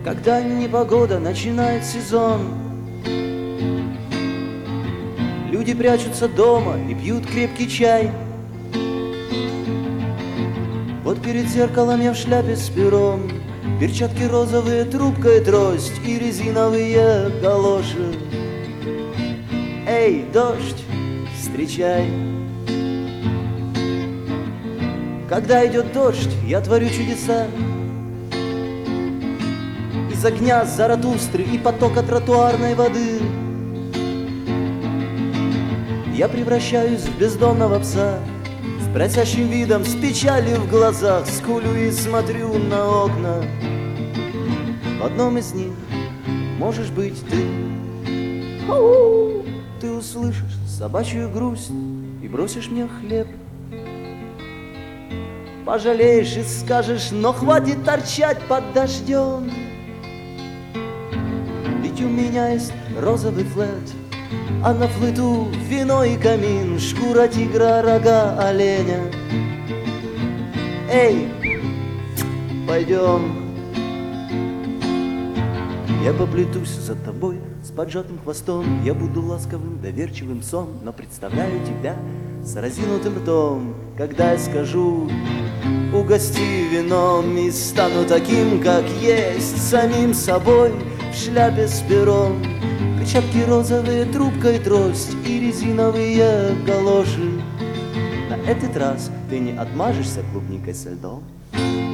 Когда непогода начинает сезон, люди прячутся дома и пьют крепкий чай. Вот перед зеркалом я в шляпе с пером, перчатки розовые, трубка и трость и резиновые галоши. Эй, дождь, встречай. Когда идет дождь, я творю чудеса. Из огня Заратустры и потока тротуарной воды я превращаюсь в бездомного пса с просящим видом, с печалью в глазах. Скулю и смотрю на окна. В одном из них можешь быть ты. Ты услышишь собачью грусть и бросишь мне хлеб. Пожалеешь и скажешь: но хватит торчать под дождем. Ведь у меня есть розовый флет, а на флету вино и камин, шкура тигра, рога оленя. Эй, пойдем. Я поплетусь за тобой с поджатым хвостом. Я буду ласковым, доверчивым псом, но представляю тебя с разинутым ртом. Когда я скажу: угости вином, и стану таким, как есть, самим собой, в шляпе с пером, перчатки розовые, трубка и трость и резиновые галоши. На этот раз ты не отмажешься клубникой со льдом.